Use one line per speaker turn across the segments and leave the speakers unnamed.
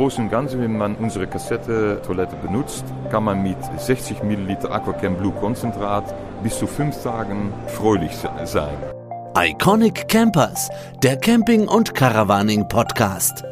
Großen und Ganzen, wenn man unsere Kassette-Toilette benutzt, kann man mit 60 Milliliter Aquacam Blue Konzentrat bis zu 5 Tagen fröhlich sein.
Iconic Campers, der Camping- und Caravaning-Podcast.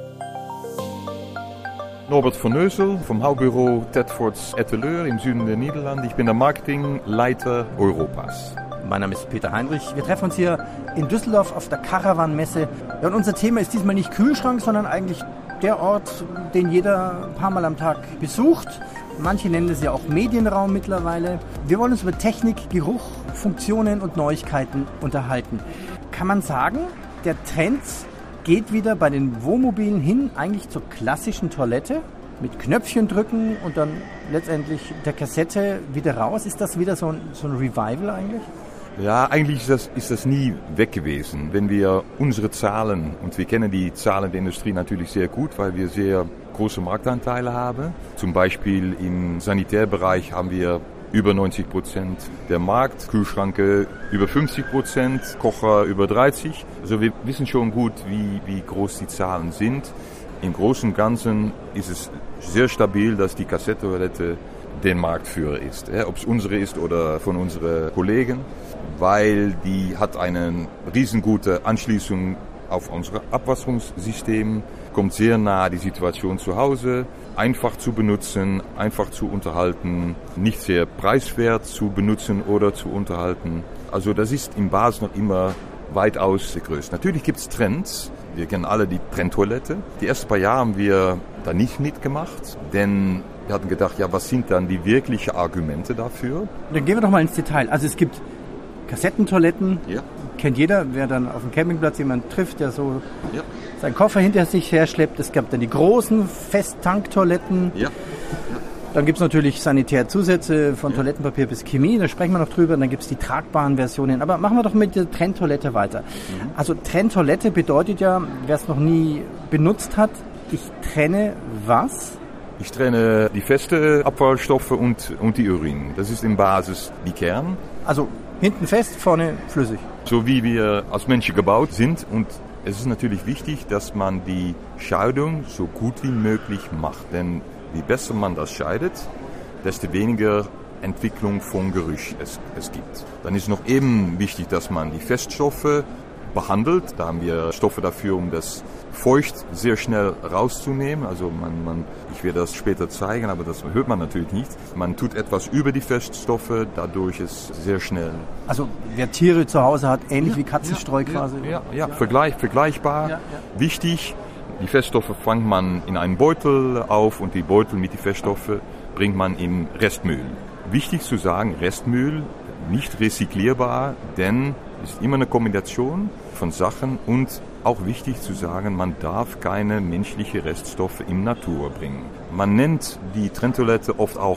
Norbert von Neusel vom Hauptbüro Thetford Etteleur im Süden der Niederlande. Ich bin der Marketingleiter Europas.
Mein Name ist Peter Heinrich. Wir treffen uns hier in Düsseldorf auf der Caravan-Messe. Ja, und unser Thema ist diesmal nicht Kühlschrank, sondern eigentlich der Ort, den jeder ein paar Mal am Tag besucht. Manche nennen es ja auch Medienraum mittlerweile. Wir wollen uns über Technik, Geruch, Funktionen und Neuigkeiten unterhalten. Kann man sagen, der Trend geht wieder bei den Wohnmobilen hin eigentlich zur klassischen Toilette? Mit Knöpfchen drücken und dann letztendlich der Kassette wieder raus. Ist das wieder so ein Revival eigentlich?
Ja, eigentlich ist das nie weg gewesen. Wenn wir unsere Zahlen, und wir kennen die Zahlen der Industrie natürlich sehr gut, weil wir sehr große Marktanteile haben. Zum Beispiel im Sanitärbereich haben wir über 90% der Markt, Kühlschranke über 50%, Kocher über 30%. Also wir wissen schon gut, wie groß die Zahlen sind. Im Großen und Ganzen ist es sehr stabil, dass die Kassettentoilette den Marktführer ist. Ob es unsere ist oder von unseren Kollegen, weil die hat eine riesengute Anschließung auf unser Abwasserungssystem, kommt sehr nah die Situation zu Hause, einfach zu benutzen, einfach zu unterhalten, nicht sehr preiswert zu benutzen oder zu unterhalten. Also das ist im Basis noch immer weitaus der größte. Natürlich gibt es Trends. Wir kennen alle die Trendtoilette. Die ersten paar Jahre haben wir da nicht mitgemacht, denn wir hatten gedacht, ja, was sind dann die wirklichen Argumente dafür?
Dann gehen wir doch mal ins Detail. Also es gibt Kassettentoiletten, ja. Kennt jeder, wer dann auf dem Campingplatz jemanden trifft, der so seinen Koffer hinter sich herschleppt. Es gab dann die großen Festtanktoiletten. Ja. Dann gibt es natürlich Sanitärzusätze von Toilettenpapier bis Chemie, da sprechen wir noch drüber. Und dann gibt es die tragbaren Versionen. Aber machen wir doch mit der Trendtoilette weiter. Also Trendtoilette bedeutet ja, wer es noch nie benutzt hat, ich trenne was?
Ich trenne die feste Abfallstoffe und die Urin. Das ist in Basis die Kern.
Also hinten fest, vorne flüssig.
So wie wir als Menschen gebaut sind. Und es ist natürlich wichtig, dass man die Scheidung so gut wie möglich macht. Denn je besser man das scheidet, desto weniger Entwicklung von Gerüch es gibt. Dann ist noch eben wichtig, dass man die Feststoffe behandelt. Da haben wir Stoffe dafür, um das Feucht sehr schnell rauszunehmen. Also ich werde das später zeigen, aber das hört man natürlich nicht. Man tut etwas über die Feststoffe, dadurch ist es sehr schnell.
Also wer Tiere zu Hause hat, ähnlich wie Katzenstreu quasi?
Ja. Vergleichbar. Ja. Wichtig. Die Feststoffe fängt man in einen Beutel auf und die Beutel mit den Feststoffen bringt man in Restmüll. Wichtig zu sagen, Restmüll nicht recycelbar, denn es ist immer eine Kombination von Sachen und auch wichtig zu sagen, man darf keine menschlichen Reststoffe in Natur bringen. Man nennt die Trendtoilette oft auch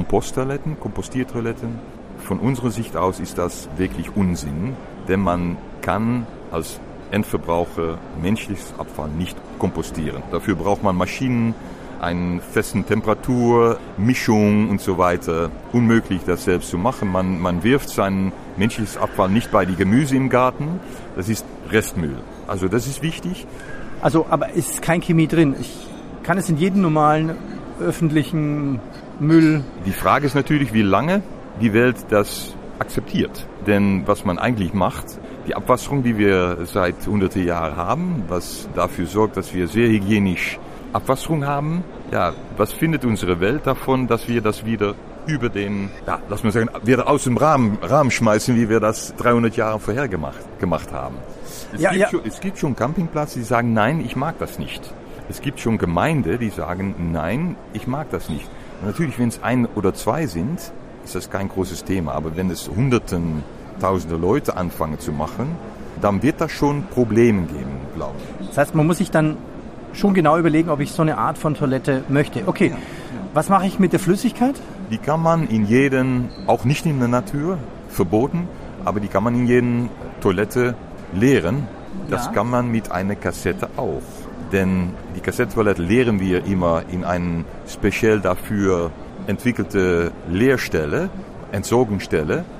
Kompostiertoiletten. Von unserer Sicht aus ist das wirklich Unsinn, denn man kann als Endverbraucher menschliches Abfall nicht kompostieren. Dafür braucht man Maschinen, eine festen Temperatur, Mischung und so weiter. Unmöglich, das selbst zu machen. Man wirft sein menschliches Abfall nicht bei die Gemüse im Garten. Das ist Restmüll. Also das ist wichtig.
Also, aber ist kein Chemie drin? Ich kann es in jedem normalen öffentlichen Müll...
Die Frage ist natürlich, wie lange die Welt das akzeptiert. Denn was man eigentlich macht, die Abwasserung, die wir seit hunderte Jahren haben, was dafür sorgt, dass wir sehr hygienisch Abwasserung haben. Ja, was findet unsere Welt davon, dass wir das wieder über den, lass mal sagen, wieder aus dem Rahmen schmeißen, wie wir das 300 Jahre vorher gemacht haben. Es gibt schon Campingplätze, die sagen, nein, ich mag das nicht. Es gibt schon Gemeinden, die sagen, nein, ich mag das nicht. Und natürlich, wenn es 1 oder 2 sind, ist das kein großes Thema. Aber wenn es Tausende Leute anfangen zu machen, dann wird das schon Probleme geben, glaube ich.
Das heißt, man muss sich dann schon genau überlegen, ob ich so eine Art von Toilette möchte. Okay, was mache ich mit der Flüssigkeit?
Die kann man auch nicht in der Natur, verboten, aber die kann man in jeder Toilette leeren. Das kann man mit einer Kassette auch. Denn die Kassettentoilette leeren wir immer in eine speziell dafür entwickelte Leerstelle, Entsorgungsstelle.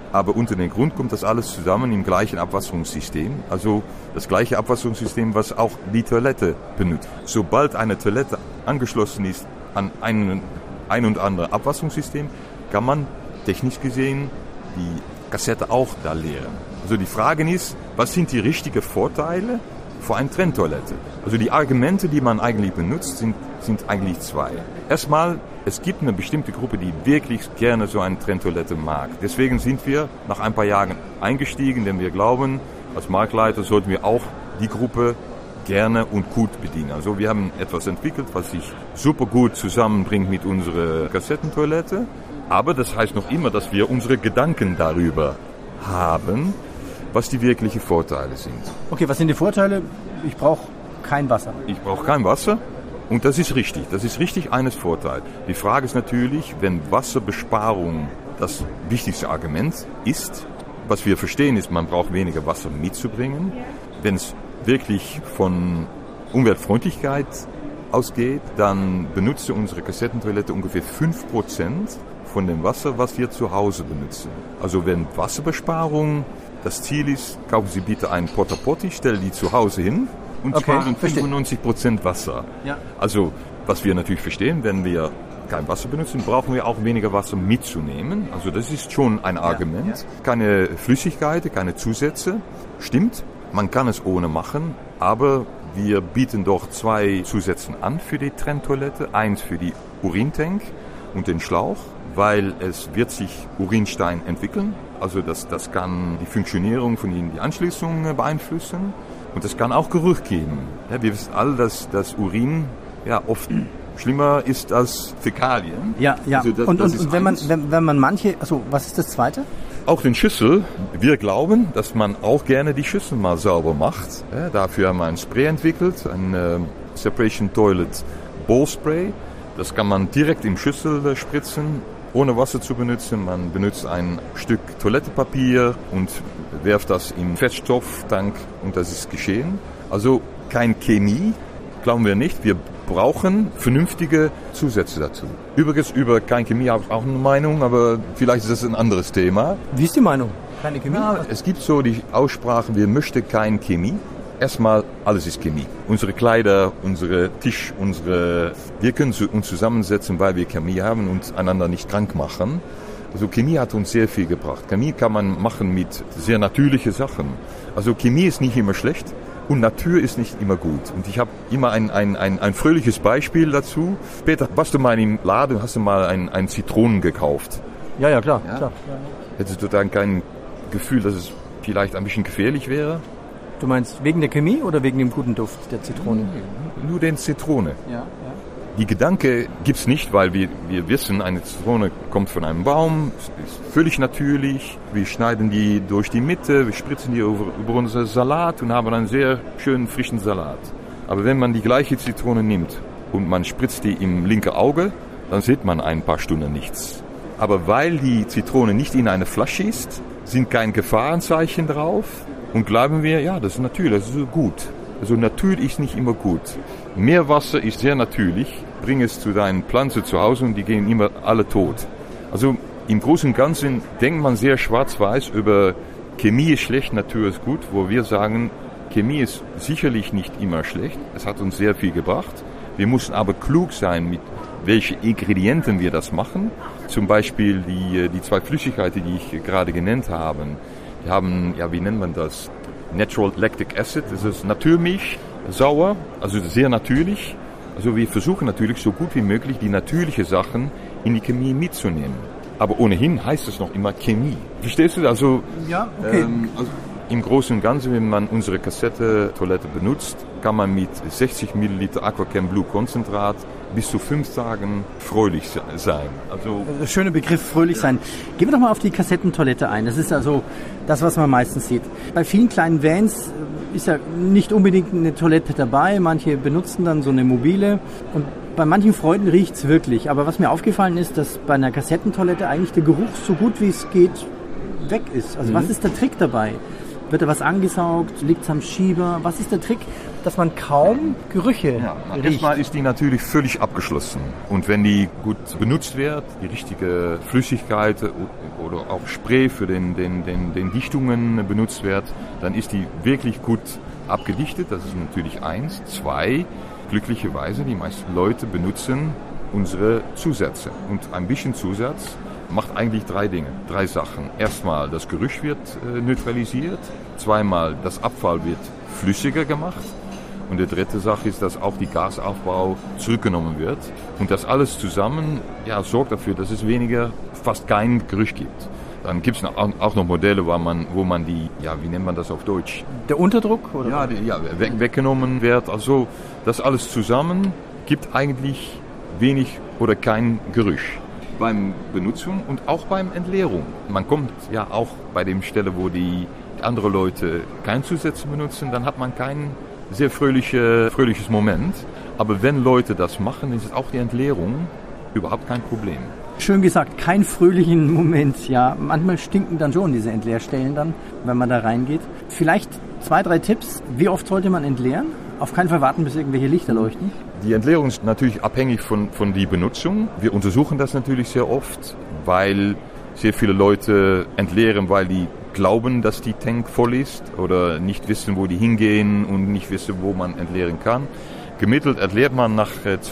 aber unter den Grund kommt das alles zusammen im gleichen Abwasserungssystem. Also das gleiche Abwasserungssystem, was auch die Toilette benutzt. Sobald eine Toilette angeschlossen ist an ein und andere Abwasserungssystem, kann man technisch gesehen die Kassette auch da leeren. Also die Frage ist, was sind die richtigen Vorteile für eine Trenntoilette? Also die Argumente, die man eigentlich benutzt, sind eigentlich zwei. Erstmal, es gibt eine bestimmte Gruppe, die wirklich gerne so eine Trenntoilette mag. Deswegen sind wir nach ein paar Jahren eingestiegen, denn wir glauben, als Marktleiter sollten wir auch die Gruppe gerne und gut bedienen. Also wir haben etwas entwickelt, was sich super gut zusammenbringt mit unserer Kassettentoilette. Aber das heißt noch immer, dass wir unsere Gedanken darüber haben, was die wirklichen Vorteile sind.
Okay, was sind die Vorteile? Ich brauche kein Wasser.
Ich brauche kein Wasser und das ist richtig. Das ist richtig eines Vorteil. Die Frage ist natürlich, wenn Wasserbesparung das wichtigste Argument ist, was wir verstehen ist, man braucht weniger Wasser mitzubringen. Wenn es wirklich von Umweltfreundlichkeit ausgeht, dann benutzt unsere Kassettentoilette ungefähr 5% von dem Wasser, was wir zu Hause benutzen. Also wenn Wasserbesparung das Ziel ist, kaufen Sie bitte einen Porta Potty, stellen die zu Hause hin und sparen 95% Wasser. Ja. Also was wir natürlich verstehen, wenn wir kein Wasser benutzen, brauchen wir auch weniger Wasser mitzunehmen. Also das ist schon ein Argument. Ja. Keine Flüssigkeiten, keine Zusätze. Stimmt, man kann es ohne machen, aber wir bieten doch 2 Zusätze an für die Trenntoilette. Eins für die Urintank und den Schlauch, weil es wird sich Urinstein entwickeln. Also das kann die Funktionierung von die Anschließung beeinflussen und es kann auch Geruch geben. Ja, wir wissen alle, dass das Urin oft schlimmer ist als Fäkalien.
Ja. Also und wenn man manche, also was ist das Zweite?
Auch den Schüssel. Wir glauben, dass man auch gerne die Schüssel mal sauber macht. Ja, dafür haben wir ein Spray entwickelt, ein Separation Toilet Ball Spray. Das kann man direkt im Schüssel spritzen, ohne Wasser zu benutzen. Man benutzt ein Stück Toilettenpapier und werft das im Feststofftank und das ist geschehen. Also kein Chemie, glauben wir nicht. Wir brauchen vernünftige Zusätze dazu. Übrigens, über kein Chemie habe ich auch eine Meinung, aber vielleicht ist das ein anderes Thema.
Wie ist die Meinung? Keine Chemie?
Ja, es gibt so die Aussprache, wir möchten kein Chemie. Erstmal, alles ist Chemie. Unsere Kleider, unsere Tisch, wir können uns zusammensetzen, weil wir Chemie haben und einander nicht krank machen. Also Chemie hat uns sehr viel gebracht. Chemie kann man machen mit sehr natürlichen Sachen. Also Chemie ist nicht immer schlecht und Natur ist nicht immer gut. Und ich habe immer ein fröhliches Beispiel dazu. Peter, warst du mal im Laden, hast du mal ein Zitronen gekauft?
Ja, klar.
Hättest du dann kein Gefühl, dass es vielleicht ein bisschen gefährlich wäre?
Du meinst wegen der Chemie oder wegen dem guten Duft der Zitrone?
Nur den Zitrone.
Ja.
Die Gedanke gibt's nicht, weil wir wissen, eine Zitrone kommt von einem Baum, ist völlig natürlich. Wir schneiden die durch die Mitte, wir spritzen die über unseren Salat und haben einen sehr schönen frischen Salat. Aber wenn man die gleiche Zitrone nimmt und man spritzt die im linken Auge, dann sieht man ein paar Stunden nichts. Aber weil die Zitrone nicht in einer Flasche ist, sind kein Gefahrenzeichen drauf. Und glauben wir, ja, das ist natürlich, das ist gut. Also Natur ist nicht immer gut. Meerwasser ist sehr natürlich. Bring es zu deinen Pflanzen zu Hause und die gehen immer alle tot. Also im Großen und Ganzen denkt man sehr schwarz-weiß über Chemie ist schlecht, Natur ist gut, wo wir sagen, Chemie ist sicherlich nicht immer schlecht. Es hat uns sehr viel gebracht. Wir müssen aber klug sein, mit welchen Ingredienten wir das machen. Zum Beispiel die 2 Flüssigkeiten, die ich gerade genannt habe. Wir haben, wie nennt man das? Natural Lactic Acid, das ist Naturmilch, sauer, also sehr natürlich. Also wir versuchen natürlich so gut wie möglich die natürlichen Sachen in die Chemie mitzunehmen. Aber ohnehin heißt es noch immer Chemie. Verstehst du? Also,
ja, okay.
Also im Großen und Ganzen, wenn man unsere Kassette-Toilette benutzt, kann man mit 60 Milliliter Aquachem Blue Konzentrat bis zu 5 Tagen fröhlich sein. Also
schöner Begriff, fröhlich sein. Gehen wir doch mal auf die Kassettentoilette ein. Das ist also das, was man meistens sieht. Bei vielen kleinen Vans ist ja nicht unbedingt eine Toilette dabei. Manche benutzen dann so eine mobile und bei manchen Freunden riecht's wirklich. Aber was mir aufgefallen ist, dass bei einer Kassettentoilette eigentlich der Geruch so gut wie es geht weg ist. Also was ist der Trick dabei? Wird da was angesaugt? Liegt's am Schieber? Was ist der Trick, dass man kaum Gerüche riecht.
Erstmal ist die natürlich völlig abgeschlossen. Und wenn die gut benutzt wird, die richtige Flüssigkeit oder auch Spray für den Dichtungen benutzt wird, dann ist die wirklich gut abgedichtet. Das ist natürlich 1. 2, glücklicherweise, die meisten Leute benutzen unsere Zusätze. Und ein bisschen Zusatz macht eigentlich 3 Dinge, 3 Sachen. Erstmal, das Geruch wird neutralisiert. Zweimal, das Abfall wird flüssiger gemacht. Und die dritte Sache ist, dass auch die Gasaufbau zurückgenommen wird. Und das alles zusammen sorgt dafür, dass es fast keinen Geruch gibt. Dann gibt es auch noch Modelle, wo man die, wie nennt man das auf Deutsch?
Der Unterdruck? Oder?
Weggenommen wird. Also das alles zusammen gibt eigentlich wenig oder kein Geruch. Beim Benutzung und auch beim Entleerung. Man kommt auch bei dem Stelle, wo die andere Leute keine Zusätze benutzen, dann hat man kein sehr fröhliches Moment. Aber wenn Leute das machen, ist auch die Entleerung überhaupt kein Problem.
Schön gesagt, kein fröhlichen Moment. Ja, manchmal stinken dann schon diese Entleerstellen dann, wenn man da reingeht. Vielleicht 2, 3 Tipps. Wie oft sollte man entleeren? Auf keinen Fall warten, bis irgendwelche Lichter leuchten.
Die Entleerung ist natürlich abhängig von der Benutzung. Wir untersuchen das natürlich sehr oft, weil sehr viele Leute entleeren, weil die glauben, dass die Tank voll ist oder nicht wissen, wo die hingehen und nicht wissen, wo man entleeren kann. Gemittelt entleert man nach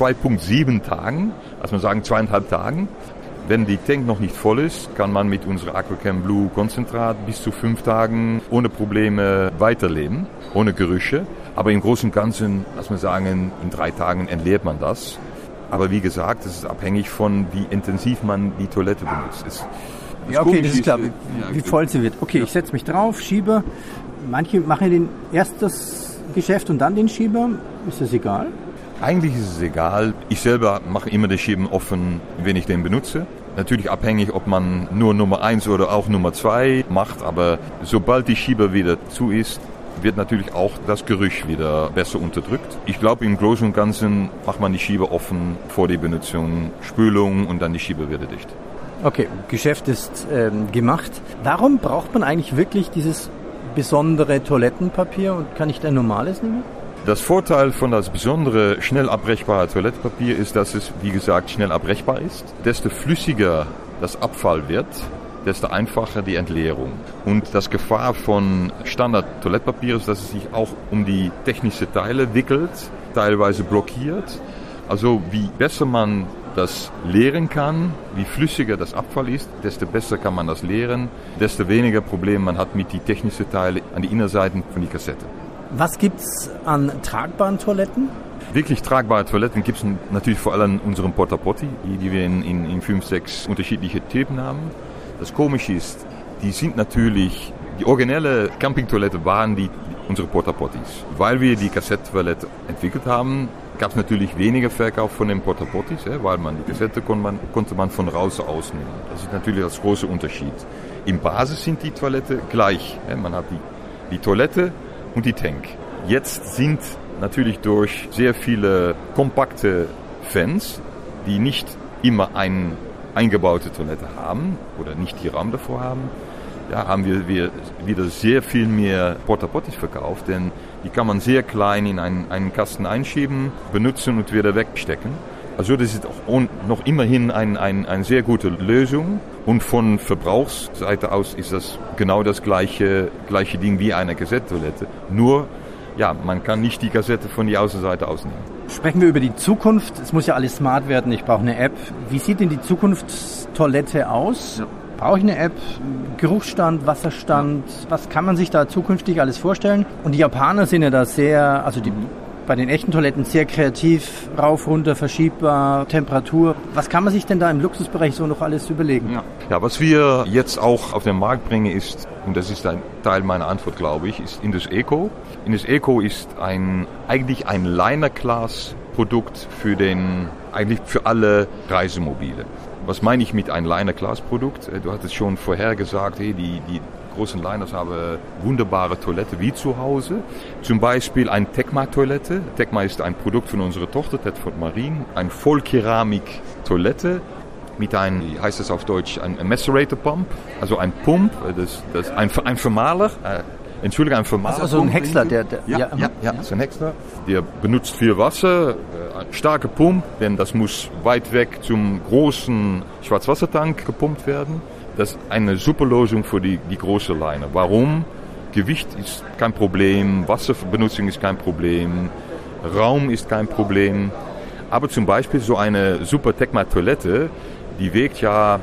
2,7 Tagen, also man sagen 2,5 Tagen. Wenn die Tank noch nicht voll ist, kann man mit unserem Aquacam Blue Konzentrat bis zu 5 Tagen ohne Probleme weiterleben, ohne Gerüche. Aber im Großen und Ganzen, lass mal sagen, in 3 Tagen entleert man das. Aber wie gesagt, es ist abhängig von, wie intensiv man die Toilette benutzt. Das
ist klar, wie voll sie wird. Okay, ich setze mich drauf, schiebe. Manche machen erst das Geschäft und dann den Schieber. Ist das egal?
Eigentlich ist es egal. Ich selber mache immer den Schieben offen, wenn ich den benutze. Natürlich abhängig, ob man nur Nummer 1 oder auch Nummer 2 macht. Aber sobald die Schieber wieder zu ist, wird natürlich auch das Geruch wieder besser unterdrückt. Ich glaube, im Großen und Ganzen macht man die Schieber offen vor die Benutzung, Spülung und dann die Schieber wieder dicht.
Okay, Geschäft ist gemacht. Warum braucht man eigentlich wirklich dieses besondere Toilettenpapier und kann ich ein normales nehmen?
Das Vorteil von das besondere, schnell abbrechbare Toilettenpapier ist, dass es, wie gesagt, schnell abbrechbar ist. Desto flüssiger das Abfall wird, desto einfacher die Entleerung. Und das Gefahr von Standard-Toilettenpapier ist, dass es sich auch um die technischen Teile wickelt, teilweise blockiert. Also wie besser man das leeren kann, wie flüssiger das Abfall ist, desto besser kann man das leeren, desto weniger Probleme man hat mit den technischen Teilen an die Innenseiten von der Kassette.
Was gibt's an tragbaren Toiletten?
Wirklich tragbare Toiletten gibt es natürlich vor allem unseren Porta Potty, die wir in 5, 6 unterschiedliche Typen haben. Das Komische ist, die sind natürlich, die originelle Campingtoilette waren unsere Porta Potties. Weil wir die Kassettentoilette entwickelt haben, gab es natürlich weniger Verkauf von den Porta Potties, weil die Kassette konnte man von draußen ausnehmen. Das ist natürlich das große Unterschied. Im Basis sind die Toilette gleich. Man hat die Toilette und die Tank. Jetzt sind natürlich durch sehr viele kompakte Fans, die nicht immer eine eingebaute Toilette haben oder nicht die Raum davor haben, haben wir wieder sehr viel mehr Porta Potties verkauft, denn die kann man sehr klein in einen Kasten einschieben, benutzen und wieder wegstecken. Also das ist auch noch immerhin eine sehr gute Lösung und von Verbrauchsseite aus ist das genau das gleiche Ding wie eine Kassettentoilette. Nur, man kann nicht die Kassette von der Außenseite ausnehmen.
Sprechen wir über die Zukunft. Es muss ja alles smart werden. Ich brauche eine App. Wie sieht denn die Zukunftstoilette aus? Ja. Brauche ich eine App? Geruchsstand, Wasserstand? Was kann man sich da zukünftig alles vorstellen? Und die Japaner sind ja da sehr, bei den echten Toiletten sehr kreativ, rauf, runter, verschiebbar, Temperatur. Was kann man sich denn da im Luxusbereich so noch alles überlegen?
Ja, was wir jetzt auch auf den Markt bringen ist, und das ist ein Teil meiner Antwort, glaube ich, ist Indus Eco. Indus Eco ist eigentlich ein Liner-Class-Produkt eigentlich für alle Reisemobile. Was meine ich mit einem Liner-Class-Produkt? Du hattest schon vorher gesagt, die großen Liners haben wunderbare Toilette wie zu Hause. Zum Beispiel eine Tecma-Toilette. Tecma ist ein Produkt von unserer Tochter, Thetford Marine. Eine Vollkeramik-Toilette mit wie heißt das auf Deutsch, ein Macerator Pump. Also ein Pump, ein Vermahler. Entschuldigung, ein Vermahler.
Also ein Häcksler,
Ja, so ein Häcksler. Der benutzt viel Wasser, starke Pumpe, denn das muss weit weg zum großen Schwarzwassertank gepumpt werden. Das ist eine super Lösung für die große Leine. Warum? Gewicht ist kein Problem, Wasserbenutzung ist kein Problem, Raum ist kein Problem. Aber zum Beispiel so eine Super Tecma-Toilette, die wiegt ja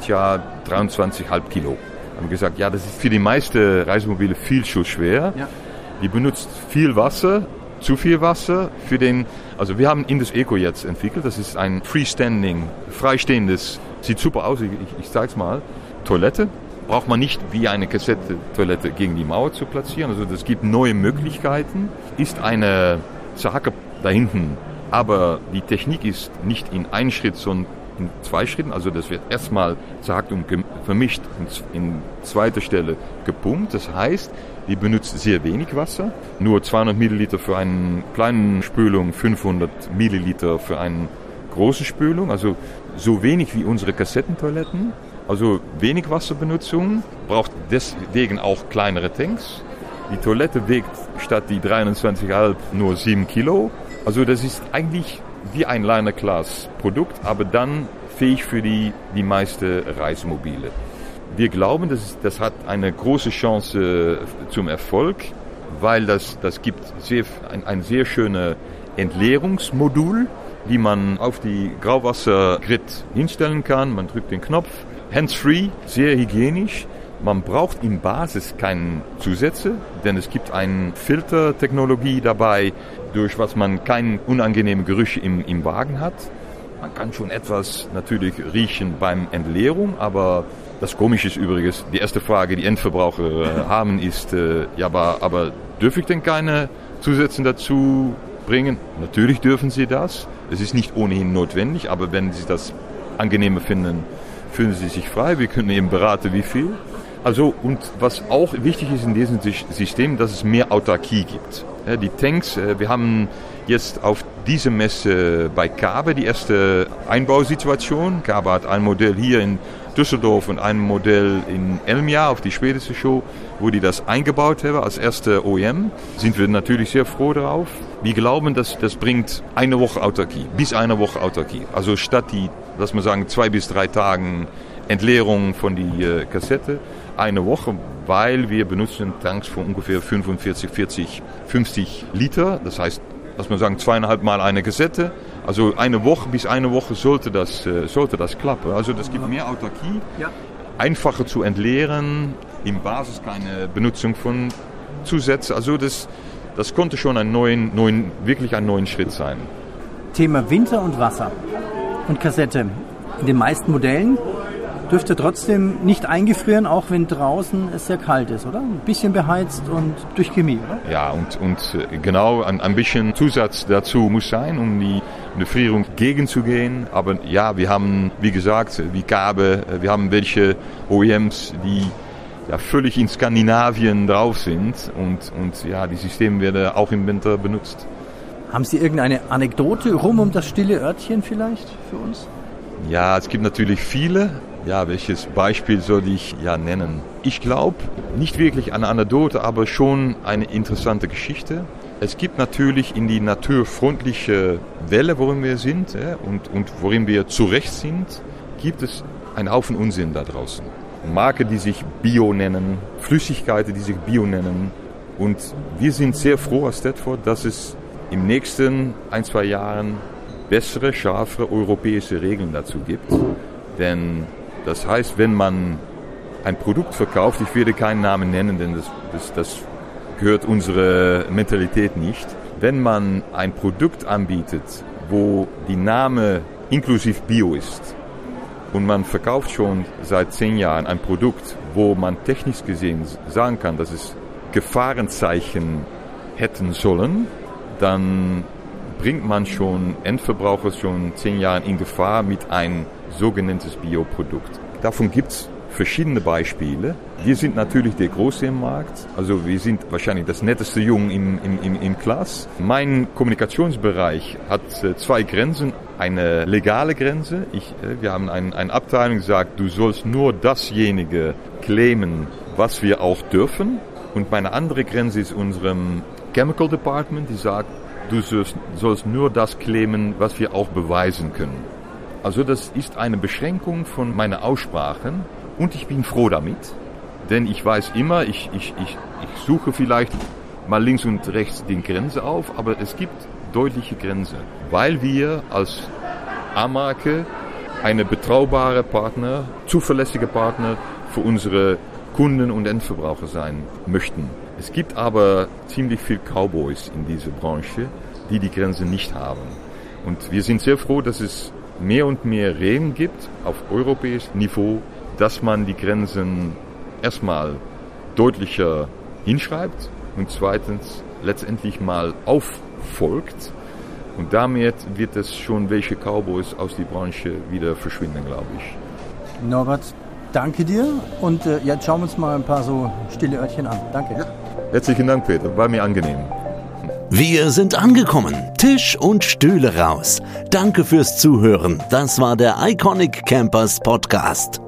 23,5 Kilo. Haben gesagt, ja, das ist für die meisten Reisemobile viel zu schwer. Ja. Die benutzt viel Wasser, zu viel Wasser für den. Also wir haben Indus Eco jetzt entwickelt. Das ist ein freistehendes, sieht super aus. Ich zeig's mal. Toilette braucht man nicht wie eine Kassette-Toilette gegen die Mauer zu platzieren. Also das gibt neue Möglichkeiten. Ist eine Zahacke da hinten, aber die Technik ist nicht in einen Schritt, sondern in 2 Schritten. Also das wird erstmal zerhackt und vermischt und in zweiter Stelle gepumpt. Das heißt, die benutzt sehr wenig Wasser. Nur 200 Milliliter für eine kleine Spülung, 500 Milliliter für eine große Spülung. Also so wenig wie unsere Kassettentoiletten. Also wenig Wasserbenutzung, braucht deswegen auch kleinere Tanks. Die Toilette wiegt statt die 23,5 nur 7 Kilo. Also das ist eigentlich wie ein Liner-Class-Produkt, aber dann fähig für die meisten Reisemobile. Wir glauben, das hat eine große Chance zum Erfolg, weil das gibt ein sehr schönes Entleerungsmodul, die man auf die Grauwassergrid hinstellen kann. Man drückt den Knopf, hands-free, sehr hygienisch. Man braucht in Basis keine Zusätze, denn es gibt eine Filtertechnologie dabei, durch was man keine unangenehmen Gerüche im Wagen hat. Man kann schon etwas natürlich riechen beim Entleerung, aber das Komische ist übrigens, die erste Frage, die Endverbraucher haben, ist, aber dürfe ich denn keine Zusätze dazu bringen? Natürlich dürfen sie das. Es ist nicht ohnehin notwendig, aber wenn sie das angenehmer finden, fühlen sie sich frei. Wir können eben beraten, wie viel. Also, und was auch wichtig ist in diesem System, dass es mehr Autarkie gibt. Ja, die Tanks, wir haben jetzt auf dieser Messe bei Kabe die erste Einbausituation. Kabe hat ein Modell hier in Düsseldorf und ein Modell in Elmia auf die schwedische Show, wo die das eingebaut haben als erste OEM. Sind wir natürlich sehr froh darauf. Wir glauben, dass das bringt eine Woche Autarkie, bis eine Woche Autarkie. Also statt die, lass mal sagen, 2 bis 3 Tagen Entleerung von die Kassette, eine Woche, weil wir benutzen Tanks von ungefähr 45, 40, 50 Liter. Das heißt, lass mal sagen, 2,5 Mal eine Kassette. Also bis eine Woche sollte das klappen. Also das gibt mehr Autarkie, einfacher zu entleeren, in Basis keine Benutzung von Zusätzen. Also das konnte schon wirklich ein neuer Schritt sein.
Thema Winter und Wasser und Kassette. In den meisten Modellen dürfte trotzdem nicht eingefrieren, auch wenn draußen es sehr kalt ist, oder? Ein bisschen beheizt und durch Chemie, oder?
Ja, und genau, ein bisschen Zusatz dazu muss sein, um die Frierung gegenzugehen. Aber ja, wir haben, wie gesagt, wie Kabe, wir haben welche OEMs, die ja völlig in Skandinavien drauf sind und ja, die Systeme werden auch im Winter benutzt.
Haben Sie irgendeine Anekdote rund um das stille Örtchen vielleicht für uns?
Ja, es gibt natürlich viele. Ja, welches Beispiel soll ich nennen? Ich glaube, nicht wirklich eine Anekdote, aber schon eine interessante Geschichte. Es gibt natürlich in die naturfreundliche Welle, worin wir sind und worin wir zurecht sind, gibt es einen Haufen Unsinn da draußen. Marken, die sich Bio nennen, Flüssigkeiten, die sich Bio nennen. Und wir sind sehr froh als Stedford, dass es im nächsten 1-2 Jahren bessere, schärfere europäische Regeln dazu gibt. Denn das heißt, wenn man ein Produkt verkauft, ich werde keinen Namen nennen, denn das gehört unserer Mentalität nicht. Wenn man ein Produkt anbietet, wo die Name inklusiv Bio ist und man verkauft schon seit 10 Jahren ein Produkt, wo man technisch gesehen sagen kann, dass es Gefahrenzeichen hätten sollen, dann bringt man schon Endverbraucher schon 10 Jahre in Gefahr mit einem sogenanntes Bioprodukt. Davon gibt es verschiedene Beispiele. Wir sind natürlich der Große im Markt, also wir sind wahrscheinlich das netteste Jung im Class. Mein Kommunikationsbereich hat 2 Grenzen. Eine legale Grenze. Wir haben eine Abteilung, die sagt, du sollst nur dasjenige claimen, was wir auch dürfen. Und meine andere Grenze ist unserem Chemical Department, die sagt, du sollst nur das claimen, was wir auch beweisen können. Also das ist eine Beschränkung von meiner Aussprachen und ich bin froh damit, denn ich weiß immer, ich suche vielleicht mal links und rechts die Grenze auf, aber es gibt deutliche Grenzen, weil wir als A-Marke eine betraubare Partner, zuverlässige Partner für unsere Kunden und Endverbraucher sein möchten. Es gibt aber ziemlich viel Cowboys in dieser Branche, die Grenzen nicht haben. Und wir sind sehr froh, dass es mehr und mehr Regeln gibt auf europäischem Niveau, dass man die Grenzen erstmal deutlicher hinschreibt und zweitens letztendlich mal auffolgt. Und damit wird es schon welche Cowboys aus der Branche wieder verschwinden, glaube ich.
Norbert, danke dir und jetzt schauen wir uns mal ein paar so stille Örtchen an. Danke.
Ja. Herzlichen Dank, Peter. War mir angenehm.
Wir sind angekommen. Tisch und Stühle raus. Danke fürs Zuhören. Das war der Iconic Campers Podcast.